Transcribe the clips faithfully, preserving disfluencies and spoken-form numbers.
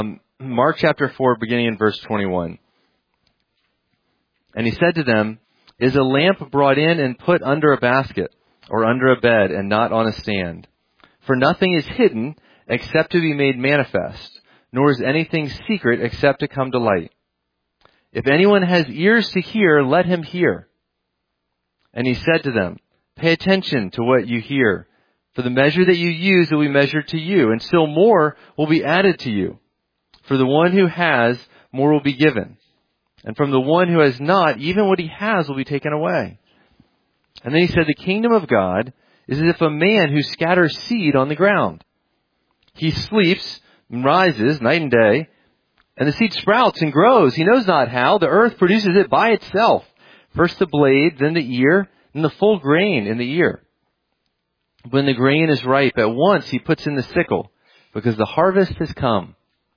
Mark chapter four, beginning in verse twenty-one. And he said to them, "Is a lamp brought in and put under a basket, or under a bed, and not on a stand? For nothing is hidden except to be made manifest, nor is anything secret except to come to light. If anyone has ears to hear, let him hear." And he said to them, "Pay attention to what you hear. For the measure that you use will be measured to you, and still more will be added to you. For the one who has, more will be given. And from the one who has not, even what he has will be taken away." And then he said, "The kingdom of God is as if a man who scatters seed on the ground. He sleeps and rises night and day, and the seed sprouts and grows. He knows not how. The earth produces it by itself. First the blade, then the ear, then the full grain in the ear. When the grain is ripe, at once he puts in the sickle, because the harvest has come."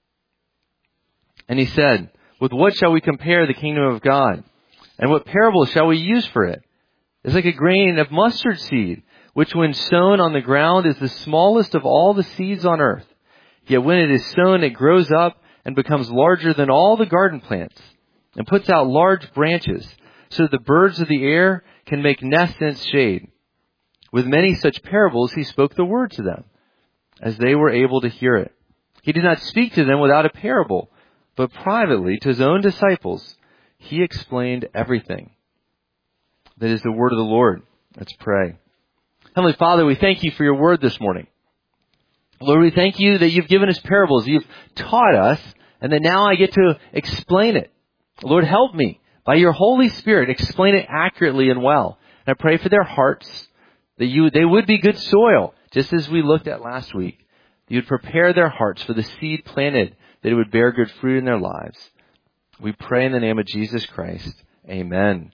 And he said, "With what shall we compare the kingdom of God? And what parable shall we use for it? It's like a grain of mustard seed, which when sown on the ground is the smallest of all the seeds on earth. Yet when it is sown, it grows up and becomes larger than all the garden plants, and puts out large branches, so that the birds of the air can make nests in its shade." With many such parables he spoke the word to them, as they were able to hear it. He did not speak to them without a parable, but privately to his own disciples he explained everything. That is the word of the Lord. Let's pray. Heavenly Father, we thank you for your word this morning. Lord, we thank you that you've given us parables, you've taught us, and that now I get to explain it. Lord, help me, by your Holy Spirit, explain it accurately and well. And I pray for their hearts, that you they would be good soil, just as we looked at last week. That you would prepare their hearts for the seed planted, that it would bear good fruit in their lives. We pray in the name of Jesus Christ. Amen.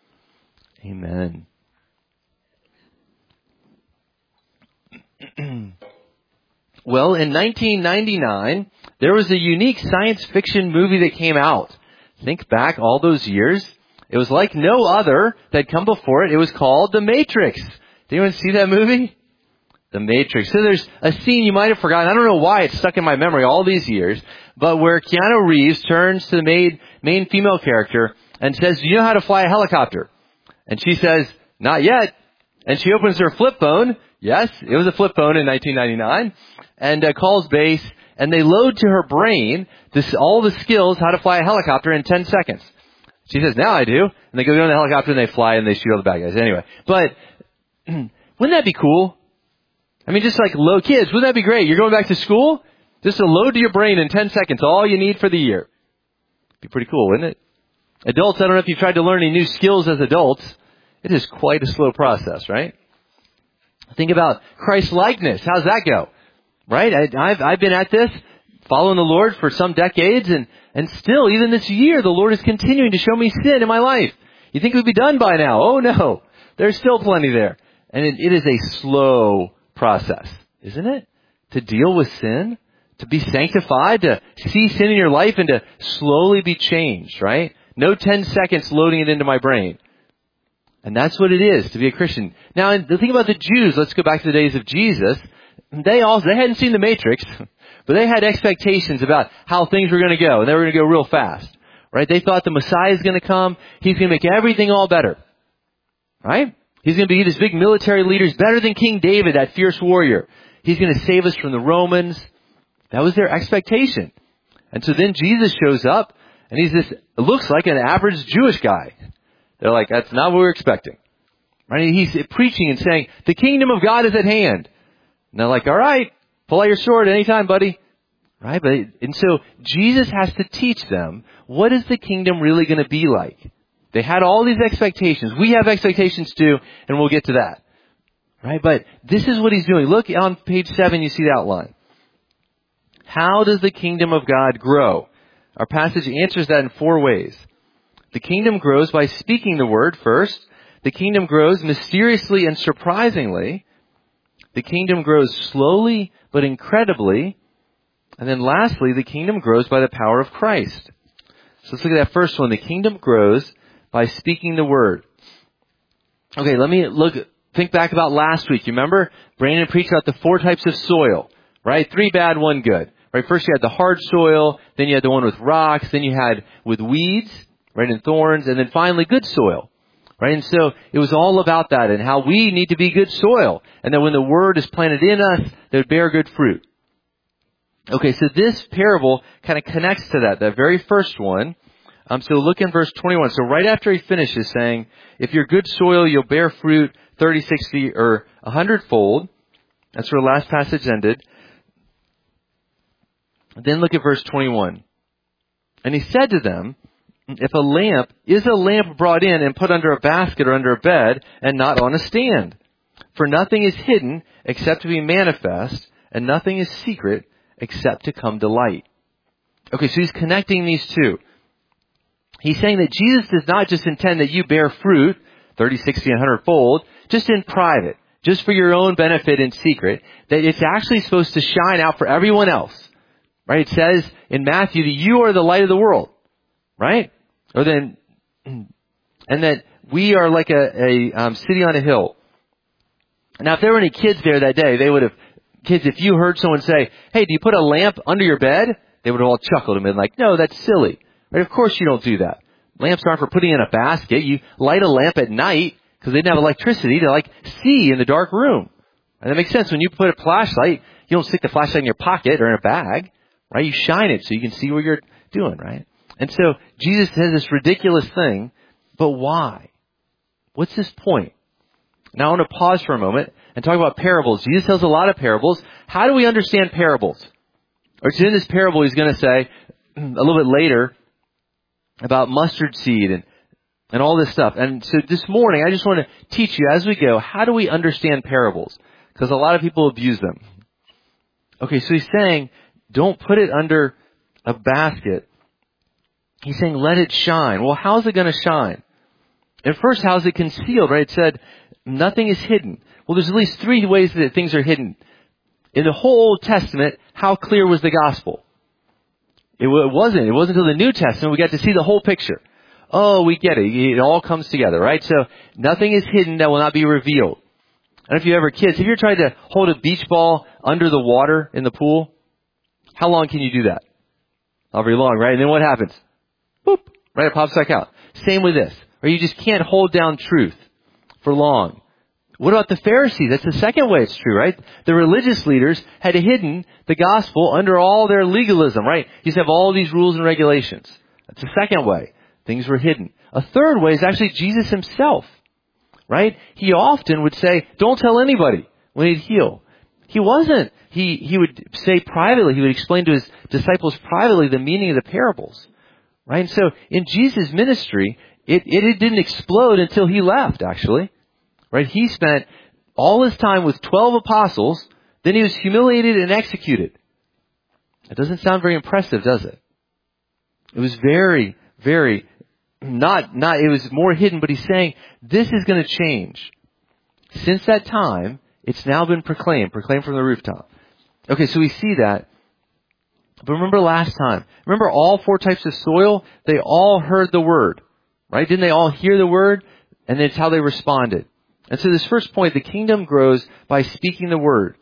Amen. Well, in nineteen ninety-nine, there was a unique science fiction movie that came out. Think back all those years. It was like no other that had come before it. It was called The Matrix. Did anyone see that movie? The Matrix. So there's a scene you might have forgotten. I don't know why it's stuck in my memory all these years, but where Keanu Reeves turns to the main, main female character and says, "Do you know how to fly a helicopter?" And she says, "Not yet." And she opens her flip phone. Yes, it was a flip phone in nineteen ninety-nine. And uh, calls base, and they load to her brain this, all the skills how to fly a helicopter in ten seconds. She says, "Now I do." And they go on the helicopter and they fly and they shoot all the bad guys. Anyway, but wouldn't that be cool? I mean, just like low kids, wouldn't that be great? You're going back to school, just to load to your brain in ten seconds, all you need for the year. Be pretty cool, wouldn't it? Adults, I don't know if you've tried to learn any new skills as adults. It is quite a slow process, right? Think about Christ-likeness. How's that go? Right? I, I've, I've been at this, following the Lord for some decades, and, and still, even this year, the Lord is continuing to show me sin in my life. You think we'd be done by now? Oh no. There's still plenty there. And it, it is a slow process, isn't it? To deal with sin, to be sanctified, to see sin in your life and to slowly be changed, right? No ten seconds loading it into my brain. And that's what it is to be a Christian. Now, the thing about the Jews, let's go back to the days of Jesus. They also, they hadn't seen the Matrix, but they had expectations about how things were going to go, and they were going to go real fast, right? They thought the Messiah is going to come. He's going to make everything all better, right? He's going to be this big military leader. He's better than King David, that fierce warrior. He's going to save us from the Romans. That was their expectation. And so then Jesus shows up, and he's this, it looks like an average Jewish guy. They're like, that's not what we're expecting. Right? He's preaching and saying, the kingdom of God is at hand. And they're like, all right, pull out your sword anytime, buddy. Right? But, and so Jesus has to teach them, what is the kingdom really going to be like? They had all these expectations. We have expectations too, and we'll get to that. Right? But this is what he's doing. Look on page seven, you see the outline. How does the kingdom of God grow? Our passage answers that in four ways. The kingdom grows by speaking the word first. The kingdom grows mysteriously and surprisingly. The kingdom grows slowly but incredibly. And then lastly, the kingdom grows by the power of Christ. So let's look at that first one. The kingdom grows by speaking the word. Okay, let me look, think back about last week. You remember? Brandon preached about the four types of soil, right? Three bad, one good. right? First you had the hard soil, then you had the one with rocks, then you had with weeds, right, and thorns, and then finally good soil, right? And so it was all about that and how we need to be good soil, and that when the word is planted in us, they would bear good fruit. Okay, so this parable kind of connects to that, that very first one. Um, so look in verse twenty-one. So right after he finishes saying, if you're good soil, you'll bear fruit thirty, sixty, or a hundredfold. That's where the last passage ended. Then look at verse twenty-one. And he said to them, if a lamp is a lamp brought in and put under a basket or under a bed and not on a stand. For nothing is hidden except to be manifest, and nothing is secret except to come to light. Okay, so he's connecting these two. He's saying that Jesus does not just intend that you bear fruit, thirty, sixty, and one hundred fold, just in private, just for your own benefit in secret, that it's actually supposed to shine out for everyone else. Right? It says in Matthew that you are the light of the world. Right? Or then, and that we are like a, a um, city on a hill. Now, if there were any kids there that day, they would have, kids, if you heard someone say, hey, do you put a lamp under your bed? They would have all chuckled and been like, no, that's silly. Right? Of course you don't do that. Lamps aren't for putting in a basket. You light a lamp at night because they didn't have electricity to like see in the dark room. And that makes sense. When you put a flashlight, you don't stick the flashlight in your pocket or in a bag, right? You shine it so you can see what you're doing, right? And so Jesus has this ridiculous thing, but why? What's this point? Now I want to pause for a moment and talk about parables. Jesus tells a lot of parables. How do we understand parables? Or so in this parable, he's going to say a little bit later about mustard seed and, and all this stuff. And so this morning, I just want to teach you as we go, how do we understand parables? Because a lot of people abuse them. Okay, so he's saying, don't put it under a basket. He's saying, let it shine. Well, how's it going to shine? At first, how's it concealed, right? It said, nothing is hidden. Well, there's at least three ways that things are hidden. In the whole Old Testament, how clear was the gospel? It wasn't. It wasn't until the New Testament we got to see the whole picture. Oh, we get it. It all comes together, right? So nothing is hidden that will not be revealed. I don't know if you ever kids, have you ever tried to hold a beach ball under the water in the pool? How long can you do that? Not very long, right? And then what happens? Boop, right? It pops back out. Same with this. Or you just can't hold down truth for long. What about the Pharisees? That's the second way it's true, right? The religious leaders had hidden the gospel under all their legalism, right? You just have all these rules and regulations. That's the second way. Things were hidden. A third way is actually Jesus himself, right? He often would say, don't tell anybody when he'd heal. He wasn't. He, he would say privately, he would explain to his disciples privately the meaning of the parables, right? And so in Jesus' ministry, it, it, it didn't explode until he left, actually. Right? He spent all his time with twelve apostles, then he was humiliated and executed. It doesn't sound very impressive, does it? It was very, very, not, not, it was more hidden, but he's saying, this is going to change. Since that time, it's now been proclaimed, proclaimed from the rooftop. Okay, so we see that. But remember last time, remember all four types of soil? They all heard the word, right? Didn't they all hear the word? And it's how they responded. And so this first point, the kingdom grows by speaking the word.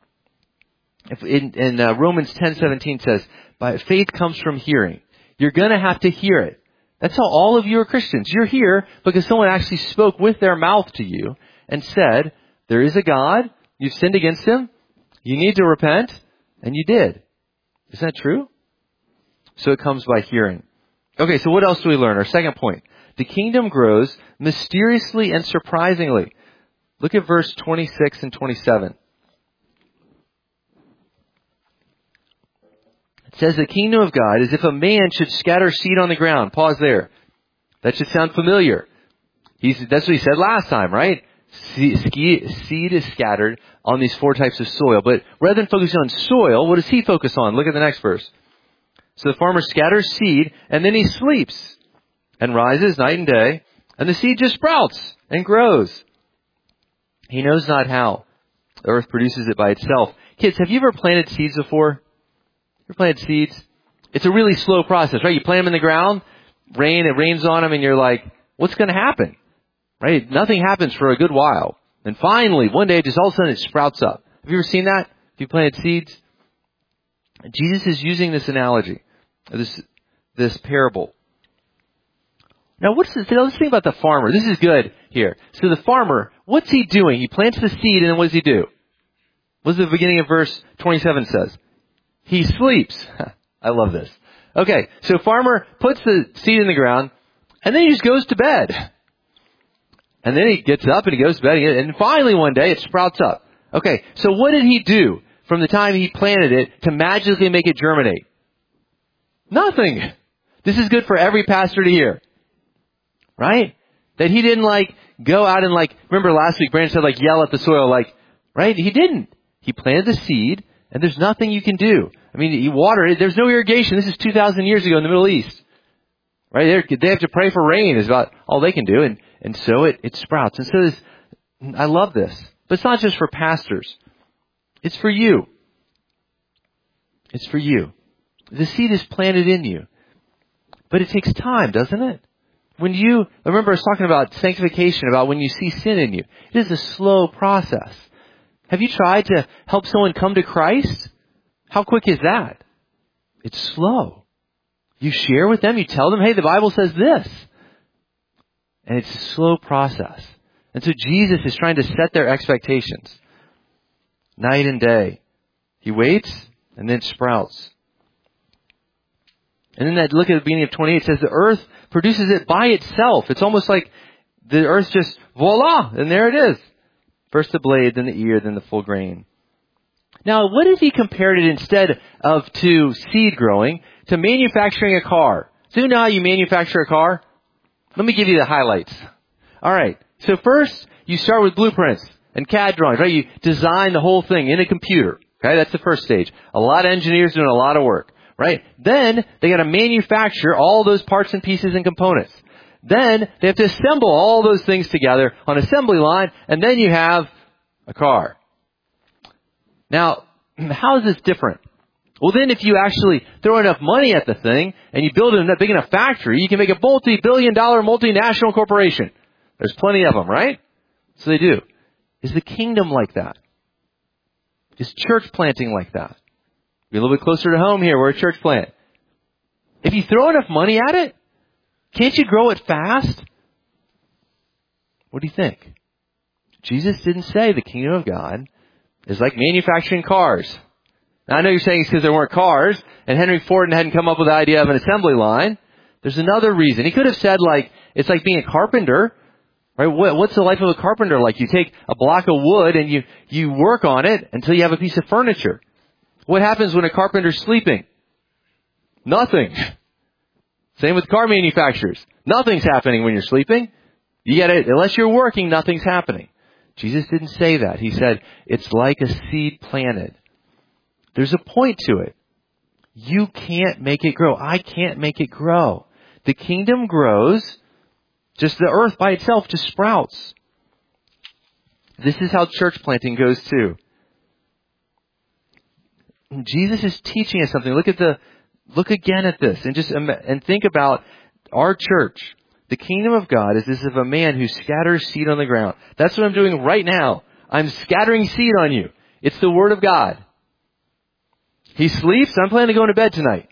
If in, in uh, Romans ten seventeen says, by faith comes from hearing. You're going to have to hear it. That's how all of you are Christians. You're here because someone actually spoke with their mouth to you and said, there is a God, you've sinned against him, you need to repent, and you did. Isn't that true? So it comes by hearing. Okay, so what else do we learn? Our second point. The kingdom grows mysteriously and surprisingly. Look at verse twenty-six and twenty-seven. It says the kingdom of God is if a man should scatter seed on the ground. Pause there. That should sound familiar. He's, that's what he said last time, right? Seed is scattered on these four types of soil. But rather than focusing on soil, what does he focus on? Look at the next verse. So the farmer scatters seed and then he sleeps and rises night and day, and the seed just sprouts and grows. He knows not how. The earth produces it by itself. Kids, have you ever planted seeds before? You ever planted seeds? It's a really slow process, right? You plant them in the ground, rain, it rains on them, and you're like, what's going to happen? Right? Nothing happens for a good while. And finally, one day, just all of a sudden, it sprouts up. Have you ever seen that? If you planted seeds? Jesus is using this analogy, this this parable. Now, what's this? Let's think about the farmer. This is good here. So the farmer, what's he doing? He plants the seed, and then what does he do? What does the beginning of verse twenty-seven says? He sleeps. I love this. Okay, so farmer puts the seed in the ground, and then he just goes to bed. And then he gets up and he goes to bed, and finally one day it sprouts up. Okay, so what did he do from the time he planted it to magically make it germinate? Nothing. This is good for every pastor to hear. Right? That he didn't like go out and like, remember last week Brandon said like yell at the soil, like, right? He didn't. He planted the seed, and there's nothing you can do. I mean, you water it. There's no irrigation. This is two thousand years ago in the Middle East. Right? They're, they have to pray for rain is about all they can do, and, and so it, it sprouts. And so this, I love this. But it's not just for pastors. It's for you. It's for you. The seed is planted in you. But it takes time, doesn't it? When you, I remember I was talking about sanctification, about when you see sin in you. It is a slow process. Have you tried to help someone come to Christ? How quick is that? It's slow. You share with them, you tell them, hey, the Bible says this. And it's a slow process. And so Jesus is trying to set their expectations. Night and day. He waits and then sprouts. And then that look at the beginning of twenty-eight, it says the earth produces it by itself. It's almost like the earth just, voila, and there it is. First the blade, then the ear, then the full grain. Now, what if he compared it instead of to seed growing, to manufacturing a car? So you know how you manufacture a car? Let me give you the highlights. All right. So first, you start with blueprints and C A D drawings, right? You design the whole thing in a computer. Okay, that's the first stage. A lot of engineers doing a lot of work, right? Then they got to manufacture all those parts and pieces and components. Then they have to assemble all those things together on an assembly line, and then you have a car. Now, how is this different? Well, then if you actually throw enough money at the thing and you build a big enough factory, you can make a multi-billion dollar multinational corporation. There's plenty of them, right? So they do. Is the kingdom like that? Is church planting like that? Be a little bit closer to home here. We're a church plant. If you throw enough money at it, can't you grow it fast? What do you think? Jesus didn't say the kingdom of God is like manufacturing cars. Now, I know you're saying it's because there weren't cars, and Henry Ford hadn't come up with the idea of an assembly line. There's another reason. He could have said, like, it's like being a carpenter. Right? What's the life of a carpenter like? You take a block of wood and you, you work on it until you have a piece of furniture. What happens when a carpenter's sleeping? Nothing. Same with car manufacturers. Nothing's happening when you're sleeping. You get it, unless you're working, nothing's happening. Jesus didn't say that. He said, it's like a seed planted. There's a point to it. You can't make it grow. I can't make it grow. The kingdom grows. Just the earth by itself just sprouts. This is how church planting goes too. Jesus is teaching us something. Look at the, look again at this and just, and think about our church. The kingdom of God is as of a man who scatters seed on the ground. That's what I'm doing right now. I'm scattering seed on you. It's the word of God. He sleeps. I'm planning to go into bed tonight.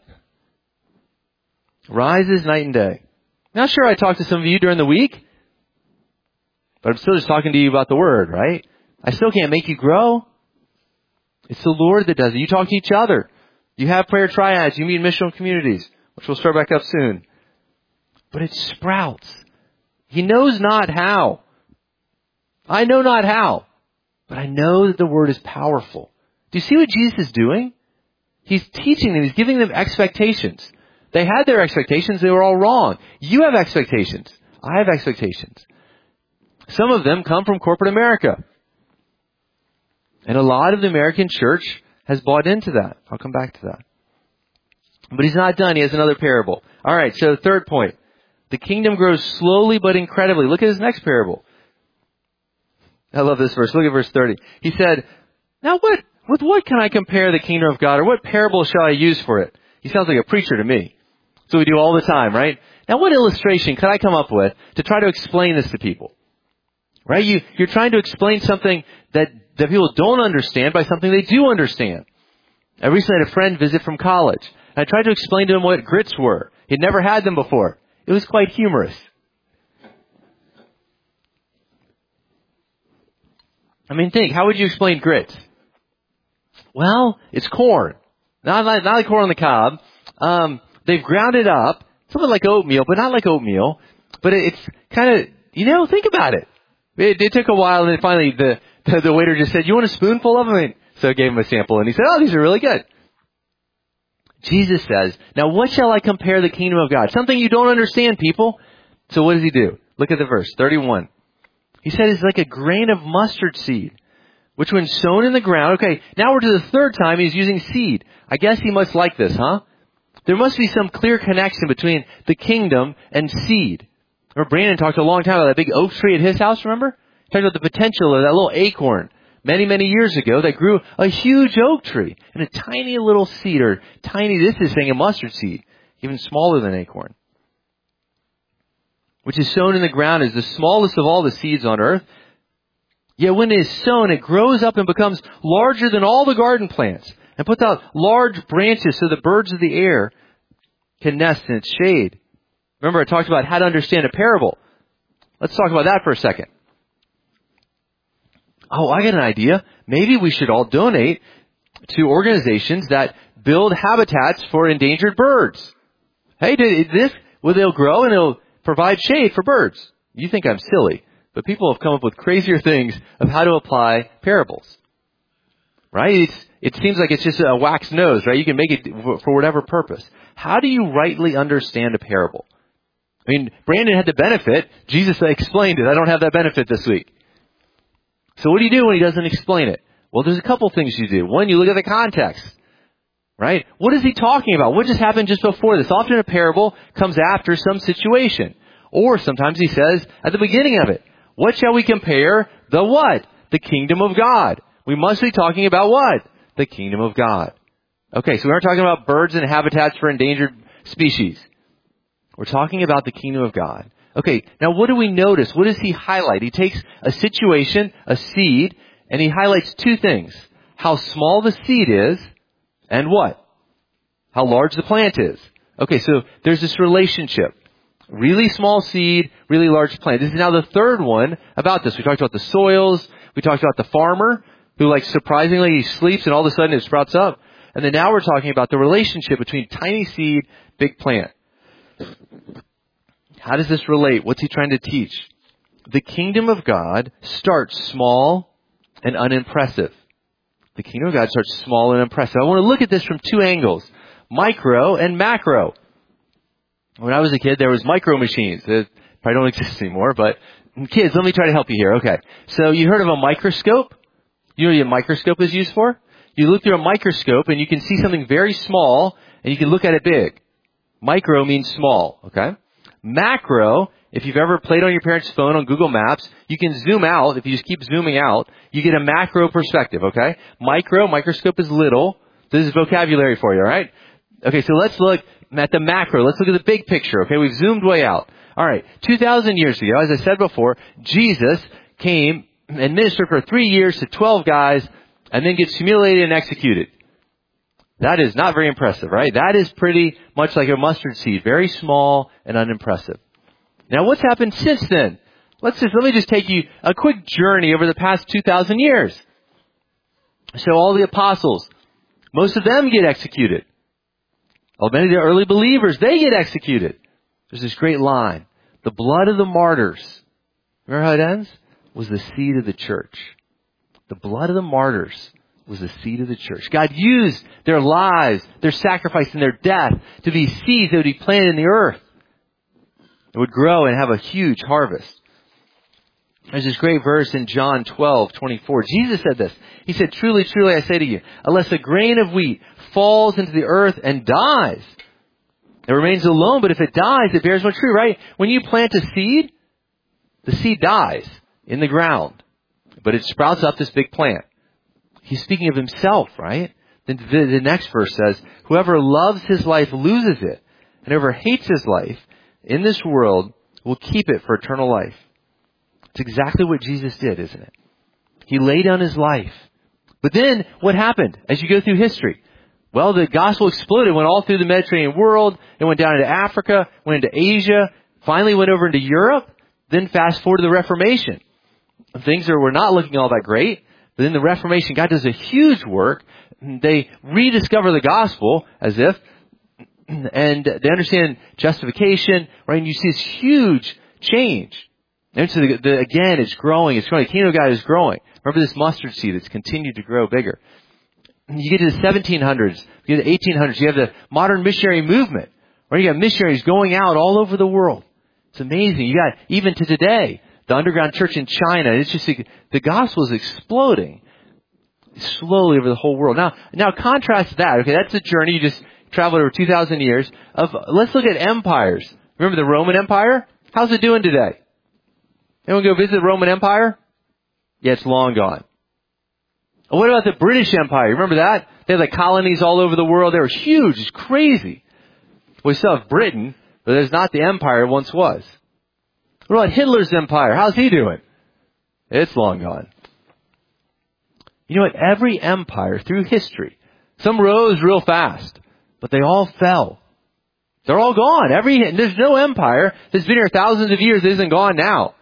Rises night and day. Now, sure, I talked to some of you during the week, but I'm still just talking to you about the Word, right? I still can't make you grow. It's the Lord that does it. You talk to each other. You have prayer triads. You meet in missional communities, which will start back up soon. But it sprouts. He knows not how. I know not how, but I know that the Word is powerful. Do you see what Jesus is doing? He's teaching them. He's giving them expectations. They had their expectations. They were all wrong. You have expectations. I have expectations. Some of them come from corporate America. And a lot of the American church has bought into that. I'll come back to that. But he's not done. He has another parable. All right, so third point. The kingdom grows slowly but incredibly. Look at his next parable. I love this verse. Look at verse thirty. He said, now what, with what can I compare the kingdom of God? Or what parable shall I use for it? He sounds like a preacher to me. So we do all the time, right? Now, what illustration could I come up with to try to explain this to people? Right? You, you're trying to explain something that, that people don't understand by something they do understand. I recently had a friend visit from college. I tried to explain to him what grits were. He'd never had them before. It was quite humorous. I mean, think, how would you explain grits? Well, it's corn. Not like, not like corn on the cob. Um, they've ground it up. Something like oatmeal, but not like oatmeal. But it's kind of, you know, think about it. It, it took a while, and then finally the, the, the waiter just said, you want a spoonful of them? So I gave him a sample, and he said, oh, these are really good. Jesus says, now what shall I compare the kingdom of God? Something you don't understand, people. So what does he do? Look at the verse, thirty-one. He said it's like a grain of mustard seed, which when sown in the ground, okay, now we're to the third time he's using seed. I guess he must like this, huh? There must be some clear connection between the kingdom and seed. Remember, Brandon talked a long time about that big oak tree at his house, remember? He talked about the potential of that little acorn many, many years ago that grew a huge oak tree and a tiny little seed, or tiny, this is saying a mustard seed, even smaller than acorn, which is sown in the ground, is the smallest of all the seeds on earth. Yet when it is sown, it grows up and becomes larger than all the garden plants and puts out large branches so the birds of the air can nest in its shade. Remember, I talked about how to understand a parable. Let's talk about that for a second. Oh, I got an idea. Maybe we should all donate to organizations that build habitats for endangered birds. Hey, this, well, they'll grow and they'll provide shade for birds. You think I'm silly, but people have come up with crazier things of how to apply parables. Right? It's, it seems like it's just a wax nose, right? You can make it for whatever purpose. How do you rightly understand a parable? I mean, Brandon had the benefit. Jesus explained it. I don't have that benefit this week. So what do you do when he doesn't explain it? Well, there's a couple things you do. One, you look at the context. Right? What is he talking about? What just happened just before this? Often a parable comes after some situation. Or sometimes he says at the beginning of it, what shall we compare the what? The kingdom of God. We must be talking about what? The kingdom of God. Okay, so we aren't talking about birds and habitats for endangered species. We're talking about the kingdom of God. Okay, now what do we notice? What does he highlight? He takes a situation, a seed, and he highlights two things. How small the seed is, and what? How large the plant is. Okay, so there's this relationship. Really small seed, really large plant. This is now the third one about this. We talked about the soils. We talked about the farmer who, like, surprisingly, he sleeps and all of a sudden it sprouts up. And then now we're talking about the relationship between tiny seed, big plant. How does this relate? What's he trying to teach? The kingdom of God starts small and unimpressive. The kingdom of God starts small and impressive. I want to look at this from two angles. Micro and macro. When I was a kid, there was micro machines. They probably don't exist anymore, but kids, let me try to help you here. Okay. So you heard of a microscope? You know what a microscope is used for? You look through a microscope and you can see something very small and you can look at it big. Micro means small, okay? Macro, if you've ever played on your parents' phone on Google Maps, you can zoom out. If you just keep zooming out, you get a macro perspective, okay? Micro, microscope is little. This is vocabulary for you, all right? Okay, so let's look at the macro. Let's look at the big picture, okay? We've zoomed way out. All right, two thousand years ago, as I said before, Jesus came and ministered for three years to twelve guys and then gets humiliated and executed. That is not very impressive, right? That is pretty much like a mustard seed, very small and unimpressive. Now, what's happened since then? Let's just, let me just take you a quick journey over the past two thousand years. So all the apostles, most of them get executed. Well, many of the early believers, they get executed. There's this great line. The blood of the martyrs, remember how it ends? Was the seed of the church. The blood of the martyrs was the seed of the church. God used their lives, their sacrifice, and their death to be seeds that would be planted in the earth. It would grow and have a huge harvest. There's this great verse in John twelve twenty-four. Jesus said this. He said, truly, truly, I say to you, unless a grain of wheat falls into the earth and dies, it remains alone, but if it dies, it bears much fruit, right? When you plant a seed, the seed dies in the ground, but it sprouts up this big plant. He's speaking of himself, right? Then the, the next verse says, whoever loves his life loses it, and whoever hates his life in this world will keep it for eternal life. It's exactly what Jesus did, isn't it? He laid down his life. But then what happened as you go through history? Well, the gospel exploded, went all through the Mediterranean world, it went down into Africa, went into Asia, finally went over into Europe, then fast forward to the Reformation. Things are, were not looking all that great, but then the Reformation, God does a huge work. They rediscover the gospel as if, and they understand justification, right? And you see this huge change. And so the, the, again, it's growing, it's growing. The kingdom of God is growing. Remember this mustard seed that's continued to grow bigger. You get to the seventeen hundreds, you get to the eighteen hundreds, you have the modern missionary movement, where you got missionaries going out all over the world. It's amazing. You got, even to today, the underground church in China. It's just, the gospel is exploding slowly over the whole world. Now, now contrast that. Okay, that's the journey. You just traveled over two thousand years of, let's look at empires. Remember the Roman Empire? How's it doing today? Anyone go visit the Roman Empire? Yeah, it's long gone. What about the British Empire? Remember that? They had like colonies all over the world. They were huge. It's crazy. We still have Britain, but there's not the empire it once was. What about Hitler's empire? How's he doing? It's long gone. You know what? Every empire through history, some rose real fast, but they all fell. They're all gone. Every, there's no empire that's been here thousands of years that isn't gone now.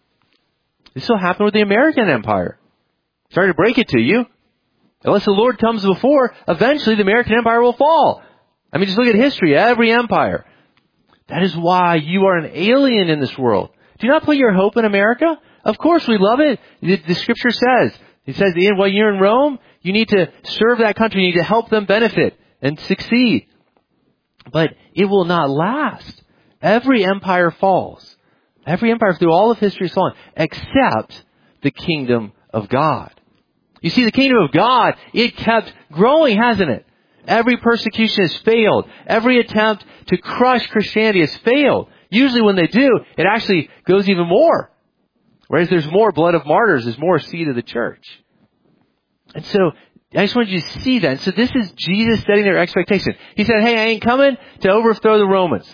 This will happen with the American empire. Sorry to break it to you. Unless the Lord comes before, eventually the American empire will fall. I mean, just look at history. Every empire. That is why you are an alien in this world. Do not put your hope in America. Of course, we love it. The, the scripture says, it says, while you're in Rome, you need to serve that country. You need to help them benefit and succeed. But it will not last. Every empire falls. Every empire through all of history has fallen, except the kingdom of God. You see, the kingdom of God, it kept growing, hasn't it? Every persecution has failed. Every attempt to crush Christianity has failed. Usually when they do, it actually goes even more. Whereas there's more blood of martyrs, there's more seed of the church. And so, I just wanted you to see that. And so this is Jesus setting their expectation. He said, hey, I ain't coming to overthrow the Romans.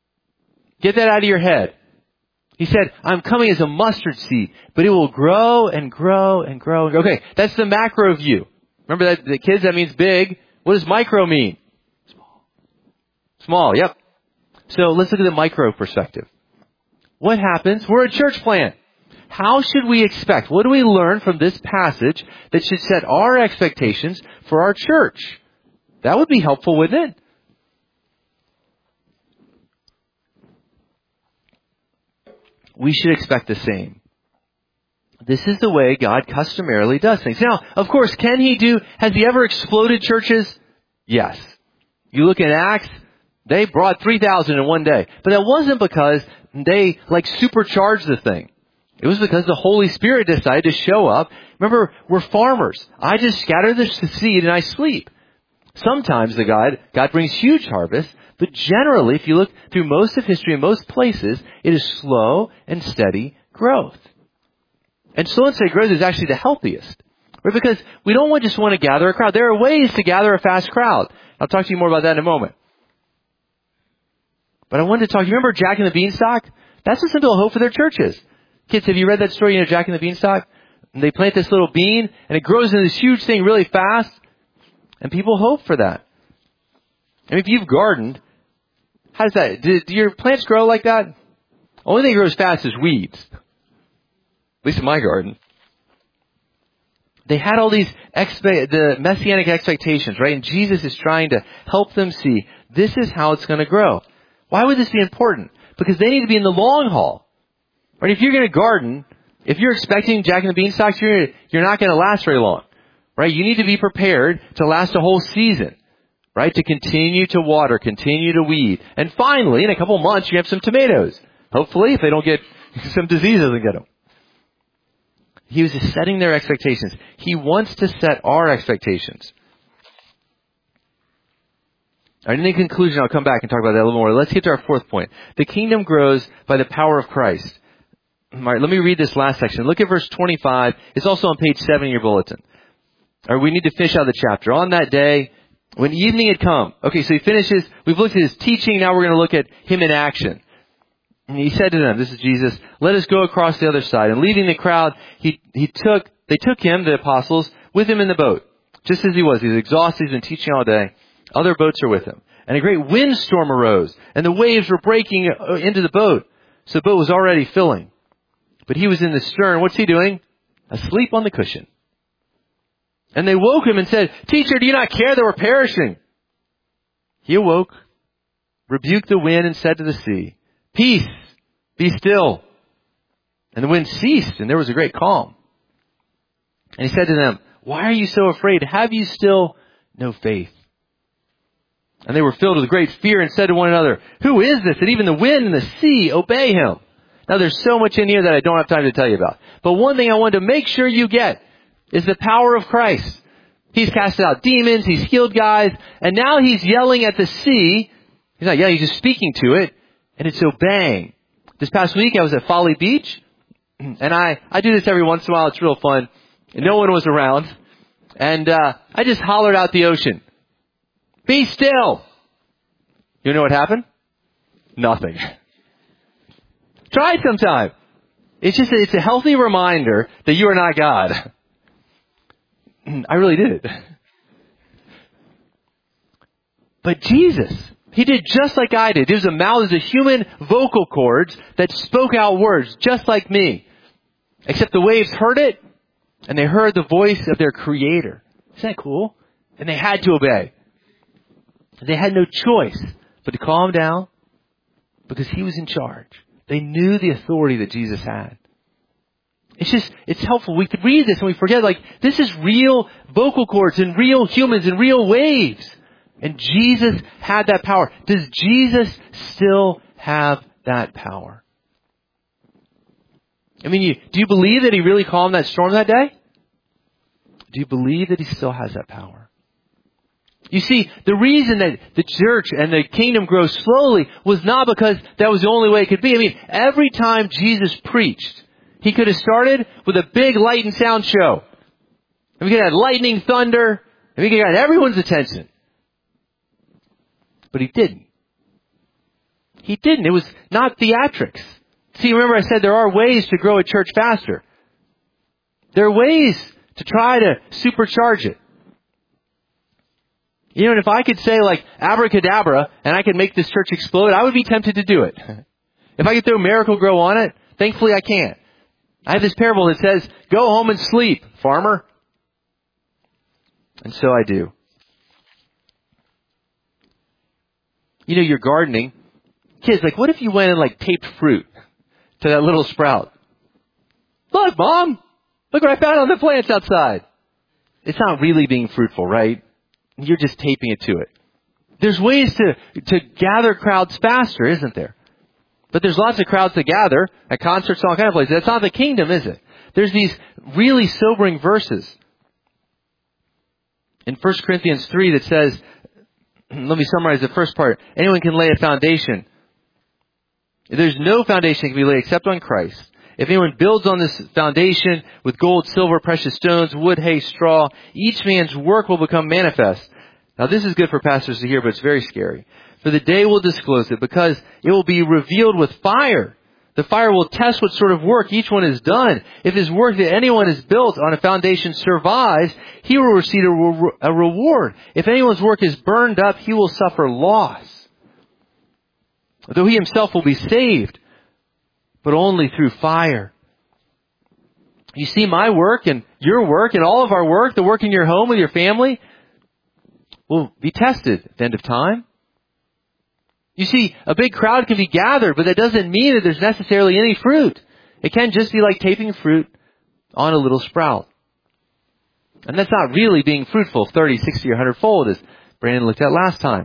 Get that out of your head. He said, I'm coming as a mustard seed, but it will grow and grow and grow. And grow. Okay, that's the macro view. Remember that, the kids, that means big. What does micro mean? Small. Small, yep. So let's look at the micro perspective. What happens? We're a church plant. How should we expect? What do we learn from this passage that should set our expectations for our church? That would be helpful, wouldn't it? We should expect the same. This is the way God customarily does things. Now, of course, can He do, has He ever exploded churches? Yes. You look at Acts, they brought three thousand in one day. But that wasn't because they, like, supercharged the thing. It was because the Holy Spirit decided to show up. Remember, we're farmers. I just scatter the seed and I sleep. Sometimes the God, God brings huge harvests, but generally, if you look through most of history in most places, it is slow and steady growth. And slow and steady growth is actually the healthiest. Right? Because we don't just want to gather a crowd. There are ways to gather a fast crowd. I'll talk to you more about that in a moment. But I wanted to talk, you remember Jack and the Beanstalk? That's a simple hope for their churches. Kids, have you read that story, you know, Jack and the Beanstalk? And they plant this little bean, and it grows into this huge thing really fast. And people hope for that. I mean, if you've gardened, how does that, do, do your plants grow like that? Only thing that grows fast is weeds. At least in my garden. They had all these expe- the messianic expectations, right? And Jesus is trying to help them see this is how it's going to grow. Why would this be important? Because they need to be in the long haul. Right? If you're going to garden, if you're expecting Jack and the Beanstalk, you're, you're not going to last very long. Right? You need to be prepared to last a whole season. Right? To continue to water, continue to weed. And finally, in a couple months, you have some tomatoes. Hopefully, if they don't get, some disease doesn't get them. He was just setting their expectations. He wants to set our expectations. All right, in the conclusion, I'll come back and talk about that a little more. Let's get to our fourth point. The kingdom grows by the power of Christ. All right, let me read this last section. Look at verse twenty-five. It's also on page seven in your bulletin. All right, we need to finish out the chapter. On that day, when evening had come. Okay, so he finishes. We've looked at his teaching. Now we're going to look at him in action. And he said to them, this is Jesus, let us go across the other side. And leaving the crowd, he, he took, they took him, the apostles, with him in the boat. Just as he was. He was exhausted. He's been teaching all day. Other boats are with him. And a great windstorm arose, and the waves were breaking into the boat. So the boat was already filling. But he was in the stern. What's he doing? Asleep on the cushion. And they woke him and said, "Teacher, do you not care that we're perishing?" He awoke, rebuked the wind, and said to the sea, "Peace, be still." And the wind ceased, and there was a great calm. And he said to them, "Why are you so afraid? Have you still no faith?" And they were filled with great fear and said to one another, "Who is this that even the wind and the sea obey him?" Now there's so much in here that I don't have time to tell you about. But one thing I wanted to make sure you get is the power of Christ. He's casted out demons, he's healed guys, and now he's yelling at the sea. He's not yelling, he's just speaking to it, and it's obeying. This past week I was at Folly Beach, and I, I do this every once in a while, it's real fun. And no one was around, and uh, I just hollered out the ocean, "Be still!" You know what happened? Nothing. Try it sometime. It's just, it's a healthy reminder that you are not God. I really did. But Jesus, he did just like I did. There's a mouth, there's a human vocal cords that spoke out words just like me. Except the waves heard it, and they heard the voice of their Creator. Isn't that cool? And they had to obey. They had no choice but to calm down because he was in charge. They knew the authority that Jesus had. It's just, it's helpful. We could read this and we forget, like, this is real vocal cords and real humans and real waves. And Jesus had that power. Does Jesus still have that power? I mean, you, do you believe that he really calmed that storm that day? Do you believe that he still has that power? You see, the reason that the church and the kingdom grows slowly was not because that was the only way it could be. I mean, every time Jesus preached, he could have started with a big light and sound show. And we could have lightning, thunder, and we could have everyone's attention. But he didn't. He didn't. It was not theatrics. See, remember I said there are ways to grow a church faster. There are ways to try to supercharge it. You know, and if I could say like abracadabra and I could make this church explode, I would be tempted to do it. If I could throw Miracle Grow on it, thankfully I can't. I have this parable that says, "Go home and sleep, farmer." And so I do. You know, you're gardening. Kids, like, what if you went and like taped fruit to that little sprout? "Look, Mom, look what I found on the plants outside." It's not really being fruitful, right? You're just taping it to it. There's ways to, to gather crowds faster, isn't there? But there's lots of crowds that gather at concerts and all kinds of places. That's not the kingdom, is it? There's these really sobering verses in First Corinthians three that says, let me summarize the first part. Anyone can lay a foundation. There's no foundation that can be laid except on Christ. If anyone builds on this foundation with gold, silver, precious stones, wood, hay, straw, each man's work will become manifest. Now this is good for pastors to hear, but it's very scary. For the day will disclose it, because it will be revealed with fire. The fire will test what sort of work each one has done. If his work that anyone has built on a foundation survives, he will receive a, re- a reward. If anyone's work is burned up, he will suffer loss. Though he himself will be saved, but only through fire. You see, my work and your work and all of our work, the work in your home with your family, will be tested at the end of time. You see, a big crowd can be gathered, but that doesn't mean that there's necessarily any fruit. It can just be like taping fruit on a little sprout. And that's not really being fruitful thirty, sixty, or one hundred fold, as Brandon looked at last time.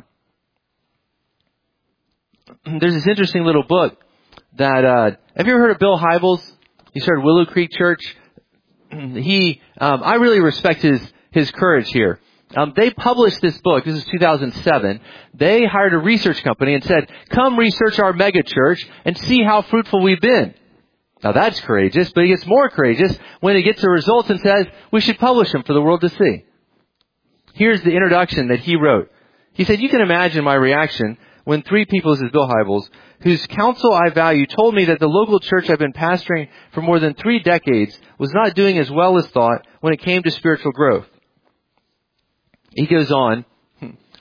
There's this interesting little book that, uh, have you ever heard of Bill Hybels? He started Willow Creek Church. He, um, I really respect his, his courage here. Um, they published this book. This is two thousand seven. They hired a research company and said, "Come research our mega church and see how fruitful we've been." Now that's courageous, but it gets more courageous when it gets the results and says, we should publish them for the world to see. Here's the introduction that he wrote. He said, "You can imagine my reaction when three people," this is Bill Hybels, "whose counsel I value told me that the local church I've been pastoring for more than three decades was not doing as well as thought when it came to spiritual growth." He goes on,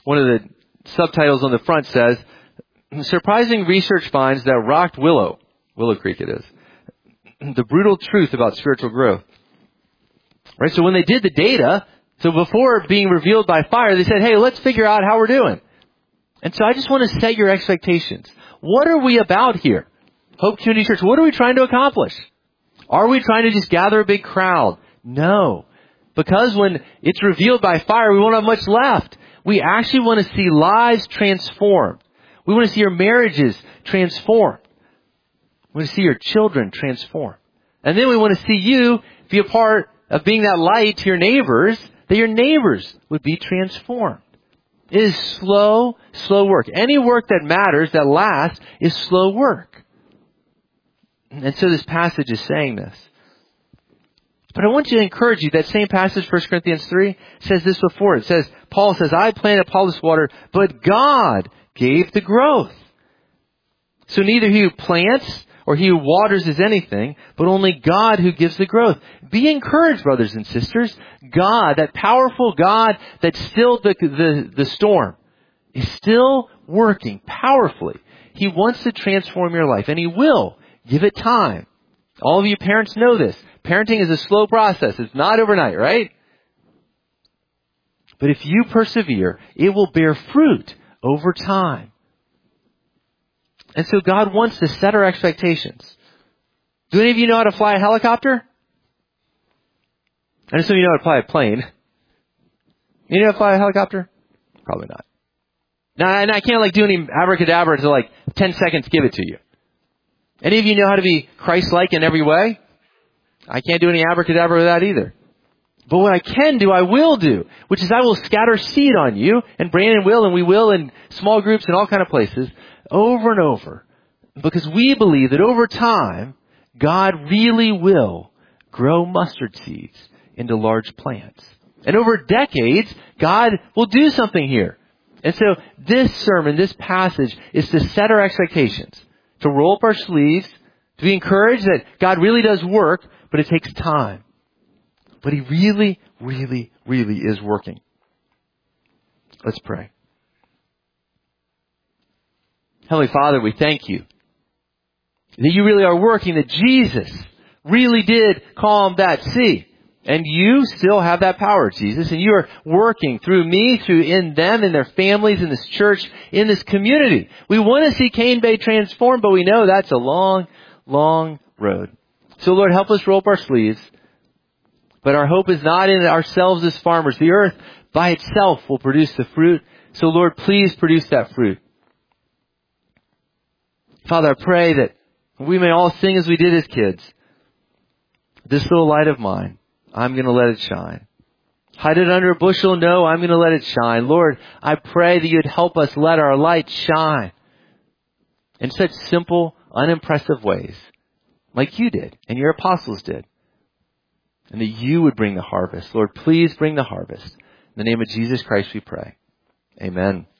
one of the subtitles on the front says, surprising research finds that rocked Willow, Willow Creek it is, the brutal truth about spiritual growth. Right? So when they did the data, so before being revealed by fire, they said, hey, let's figure out how we're doing. And so I just want to set your expectations. What are we about here? Hope Community Church, what are we trying to accomplish? Are we trying to just gather a big crowd? No. Because when it's revealed by fire, we won't have much left. We actually want to see lives transformed. We want to see your marriages transformed. We want to see your children transformed. And then we want to see you be a part of being that light to your neighbors, that your neighbors would be transformed. It is slow, slow work. Any work that matters, that lasts, is slow work. And so this passage is saying this. But I want to encourage you, that same passage, First Corinthians three, says this before. It says, Paul says, I planted, Apollos watered, but God gave the growth. So neither he who plants or he who waters is anything, but only God who gives the growth. Be encouraged, brothers and sisters. God, that powerful God that stilled the, the, the storm, is still working powerfully. He wants to transform your life, and He will. Give it time. All of you parents know this. Parenting is a slow process. It's not overnight, right? But if you persevere, it will bear fruit over time. And so God wants to set our expectations. Do any of you know how to fly a helicopter? I just know you know how to fly a plane. You know how to fly a helicopter? Probably not. Now, and I can't like do any abracadabra to like ten seconds give it to you. Any of you know how to be Christ-like in every way? I can't do any abracadabra with that either. But what I can do, I will do, which is I will scatter seed on you, and Brandon will, and we will in small groups and all kind of places, over and over. Because we believe that over time, God really will grow mustard seeds into large plants. And over decades, God will do something here. And so this sermon, this passage, is to set our expectations, to roll up our sleeves, to be encouraged that God really does work, but it takes time. But He really, really, really is working. Let's pray. Heavenly Father, we thank You that You really are working, that Jesus really did calm that sea. And You still have that power, Jesus. And You are working through me, through in them, in their families, in this church, in this community. We want to see Cane Bay transformed, but we know that's a long, long road. So Lord, help us roll up our sleeves. But our hope is not in ourselves as farmers. The earth by itself will produce the fruit. So Lord, please produce that fruit. Father, I pray that we may all sing as we did as kids. This little light of mine, I'm going to let it shine. Hide it under a bushel? No, I'm going to let it shine. Lord, I pray that You'd help us let our light shine in such simple, unimpressive ways, like You did and Your apostles did. And that You would bring the harvest. Lord, please bring the harvest. In the name of Jesus Christ we pray. Amen.